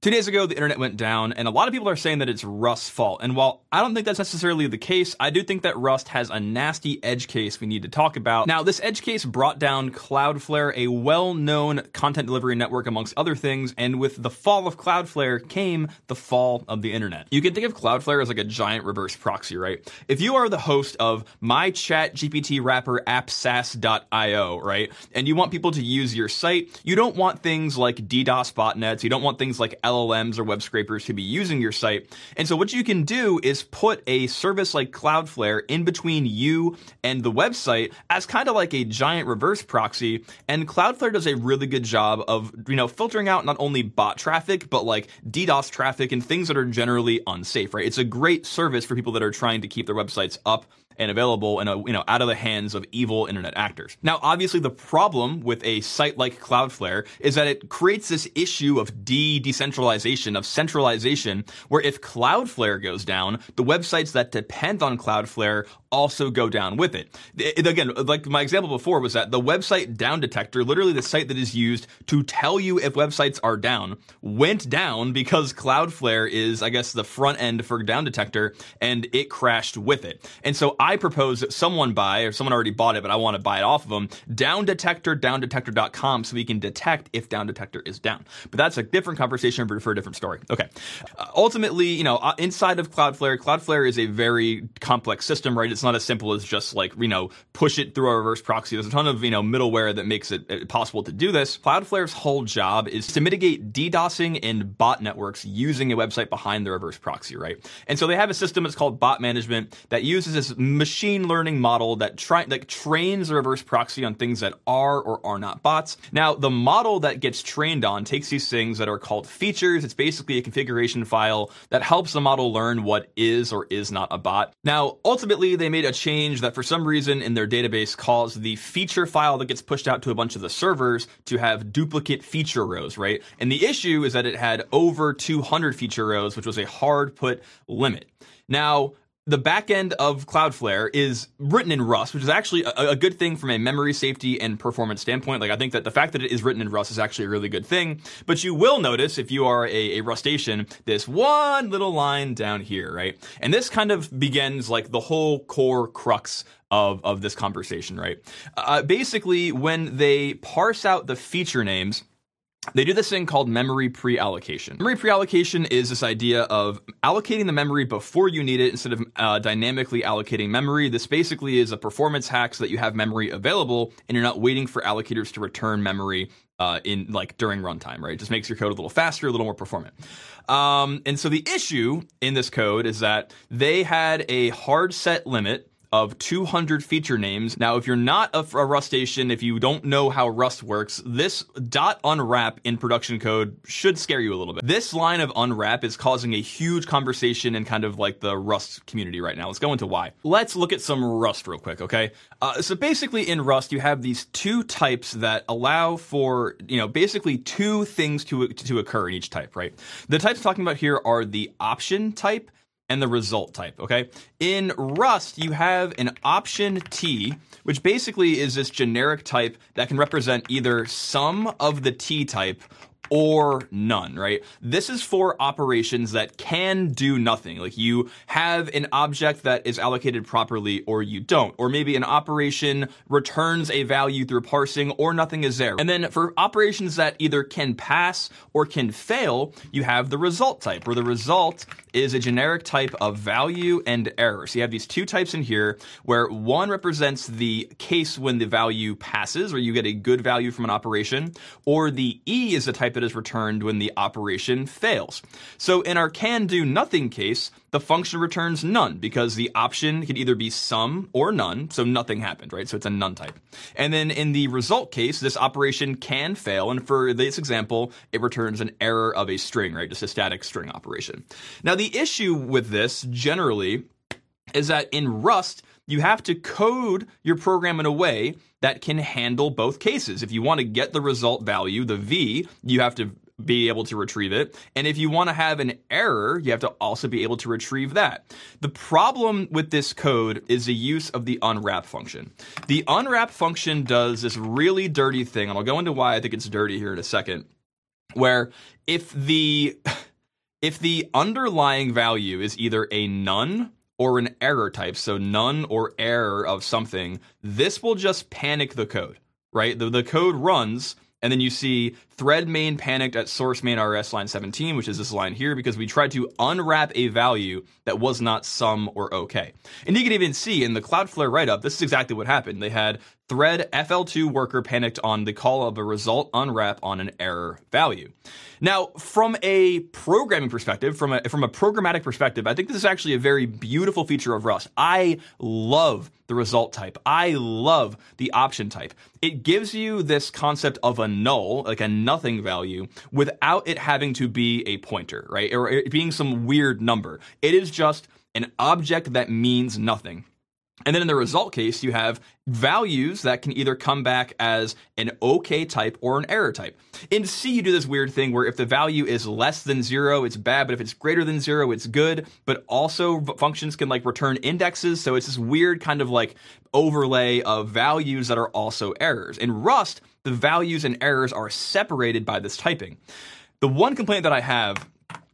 2 days ago, the internet went down, and a lot of people are saying that it's Rust's fault. And while I don't think that's necessarily the case, I do think that Rust has a nasty edge case we need to talk about. Now, this edge case brought down Cloudflare, a well-known content delivery network amongst other things, and with the fall of Cloudflare came the fall of the internet. You can think of Cloudflare as like a giant reverse proxy, right? If you are the host of my ChatGPT wrapper appsas.io, right, and you want people to use your site, you don't want things like DDoS botnets, you don't want things like LLMs or web scrapers to be using your site. And so what you can do is put a service like Cloudflare in between you and the website as kind of like a giant reverse proxy. And Cloudflare does a really good job of, filtering out not only bot traffic, but like DDoS traffic and things that are generally unsafe, right? It's a great service for people that are trying to keep their websites up and available and out of the hands of evil internet actors. Now, obviously, the problem with a site like Cloudflare is that it creates this issue of decentralization, of centralization, where if Cloudflare goes down, the websites that depend on Cloudflare also go down with it. Again, like my example before was that the website Down Detector, literally the site that is used to tell you if websites are down, went down because Cloudflare is, I guess, the front end for Down Detector, and it crashed with it. And so I propose that someone buy, or someone already bought it, but I want to buy it off of them, Down Detector, downdetector.com, so we can detect if Down Detector is down. But that's a different conversation for a different story. Okay. Ultimately, inside of Cloudflare is a very complex system, right? It's not as simple as just like, push it through a reverse proxy. There's a ton of, middleware that makes it possible to do this. Cloudflare's whole job is to mitigate DDoSing and bot networks using a website behind the reverse proxy, right? And so they have a system that's called bot management that uses this machine learning model that trains a reverse proxy on things that are or are not bots. Now, the model that gets trained on takes these things that are called features. It's basically a configuration file that helps the model learn what is or is not a bot. Now, ultimately, they made a change that for some reason in their database caused the feature file that gets pushed out to a bunch of the servers to have duplicate feature rows, right? And the issue is that it had over 200 feature rows, which was a hard put limit. Now, the back end of Cloudflare is written in Rust, which is actually a good thing from a memory safety and performance standpoint. Like, I think that the fact that it is written in Rust is actually a really good thing. But you will notice, if you are a Rustation, this one little line down here, right? And this kind of begins like the whole core crux of this conversation, right? Basically, when they parse out the feature names, they do this thing called memory pre-allocation. Memory pre-allocation is this idea of allocating the memory before you need it instead of dynamically allocating memory. This basically is a performance hack so that you have memory available and you're not waiting for allocators to return memory during runtime, right? It just makes your code a little faster, a little more performant. And so the issue in this code is that they had a hard set limit of 200 feature names. Now, if you're not a Rustation, if you don't know how Rust works, this .unwrap in production code should scare you a little bit. This line of unwrap is causing a huge conversation in kind of like the Rust community right now. Let's go into why. Let's look at some Rust real quick, okay? So basically in Rust, you have these two types that allow for, basically two things to occur in each type, right? The types I'm talking about here are the option type and the result type, okay? In Rust, you have an option T, which basically is this generic type that can represent either some of the T type or none, right? This is for operations that can do nothing. Like you have an object that is allocated properly or you don't. Or maybe an operation returns a value through parsing or nothing is there. And then for operations that either can pass or can fail, you have the result type, where the result is a generic type of value and error. So you have these two types in here where one represents the case when the value passes or you get a good value from an operation, or the E is the type that is returned when the operation fails. So in our can do nothing case, the function returns none because the option can either be some or none, so nothing happened, right? So it's a none type. And then in the result case, this operation can fail, and for this example, it returns an error of a string, right? Just a static string operation. Now the issue with this generally is that in Rust, you have to code your program in a way that can handle both cases. If you want to get the result value, the V, you have to be able to retrieve it. And if you want to have an error, you have to also be able to retrieve that. The problem with this code is the use of the unwrap function. The unwrap function does this really dirty thing, and I'll go into why I think it's dirty here in a second, where if the If the underlying value is either a none or an error type, so none or error of something, this will just panic the code, right? The code runs, and then you see thread main panicked at source main rs line 17, which is this line here, because we tried to unwrap a value that was not sum or okay. And you can even see in the Cloudflare write-up, this is exactly what happened. They had thread FL2 worker panicked on the call of a result unwrap on an error value. Now, from a programming perspective, from a programmatic perspective, I think this is actually a very beautiful feature of Rust. I love the result type. I love the option type. It gives you this concept of a null, like a nothing value, without it having to be a pointer, right? Or it being some weird number. It is just an object that means nothing. And then in the result case, you have values that can either come back as an okay type or an error type. In C, you do this weird thing where if the value is less than 0, it's bad, but if it's greater than 0, it's good. But also functions can like return indexes, so it's this weird kind of like overlay of values that are also errors. In Rust, the values and errors are separated by this typing. The one complaint that I have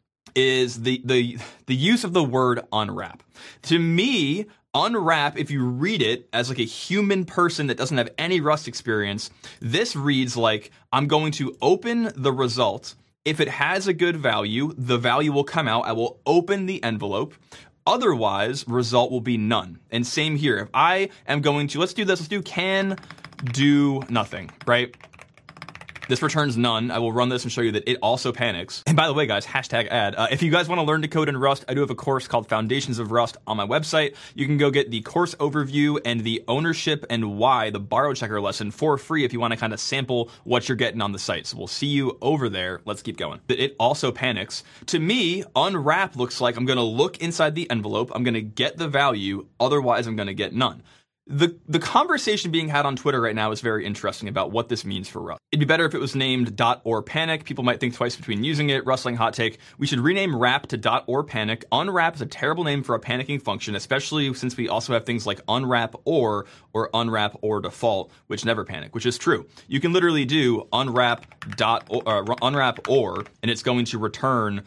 is the use of the word unwrap. To me, unwrap, if you read it as like a human person that doesn't have any Rust experience, this reads like, I'm going to open the result. If it has a good value, the value will come out. I will open the envelope. Otherwise, result will be none. And same here. If I am going to, let's do can do nothing, right? This returns none. I will run this and show you that it also panics. And by the way, guys, hashtag ad. If you guys want to learn to code in Rust, I do have a course called Foundations of Rust on my website. You can go get the course overview and the ownership and why, the borrow checker lesson for free if you want to kind of sample what you're getting on the site. So we'll see you over there. Let's keep going. It also panics. To me, unwrap looks like I'm going to look inside the envelope. I'm going to get the value. Otherwise, I'm going to get none. The conversation being had on Twitter right now is very interesting about what this means for Rust. It'd be better if it was named .or panic. People might think twice between using it. Rustling hot take. We should rename wrap to .or panic. Unwrap is a terrible name for a panicking function, especially since we also have things like unwrap or unwrap or default, which never panic, which is true. You can literally do unwrap or, and it's going to return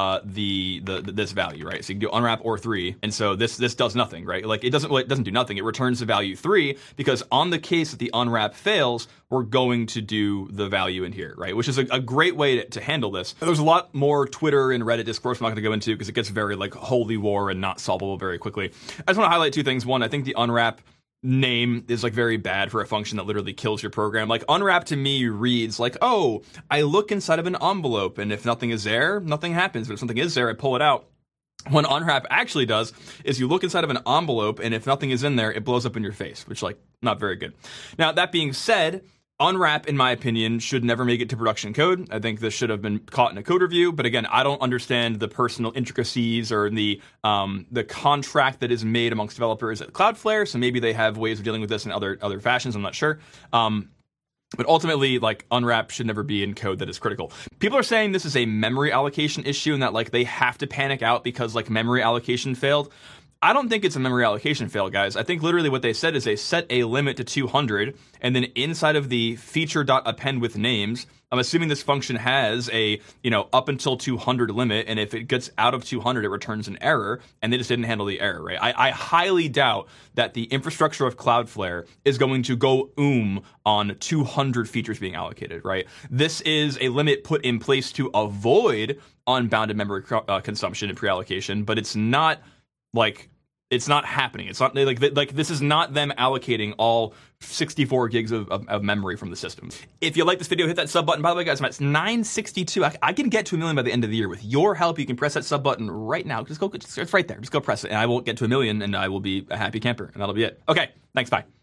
this value, right? So you can do unwrap or 3, and so this does nothing, right? Like it doesn't do nothing. It returns the value 3 because on the case that the unwrap fails, we're going to do the value in here, right? Which is a great way to handle this. There's a lot more Twitter and Reddit discourse I'm not going to go into because it gets very like holy war and not solvable very quickly. I just want to highlight two things. One, I think the unwrap name is like very bad for a function that literally kills your program. Like unwrap to me reads like, oh, I look inside of an envelope and if nothing is there, nothing happens. But if something is there, I pull it out. What unwrap actually does is you look inside of an envelope and if nothing is in there, it blows up in your face, which like not very good. Now, that being said, unwrap, in my opinion, should never make it to production code. I think this should have been caught in a code review. But again, I don't understand the personal intricacies or the contract that is made amongst developers at Cloudflare. So maybe they have ways of dealing with this in other fashions. I'm not sure. But ultimately, like, unwrap should never be in code that is critical. People are saying this is a memory allocation issue and that, like, they have to panic out because, like, memory allocation failed. I don't think it's a memory allocation fail, guys. I think literally what they said is they set a limit to 200, and then inside of the feature.append with names, I'm assuming this function has a, up until 200 limit, and if it gets out of 200, it returns an error, and they just didn't handle the error, right? I highly doubt that the infrastructure of Cloudflare is going to go on 200 features being allocated, right? This is a limit put in place to avoid unbounded memory consumption and pre-allocation, but it's not it's not happening. It's not like this is not them allocating all 64 gigs of memory from the system. If you like this video, hit that sub button. By the way, guys, I'm at 962. I can get to 1 million by the end of the year. With your help, you can press that sub button right now. It's right there. Just go press it, and I will get to 1 million, and I will be a happy camper, and that'll be it. Okay, thanks, bye.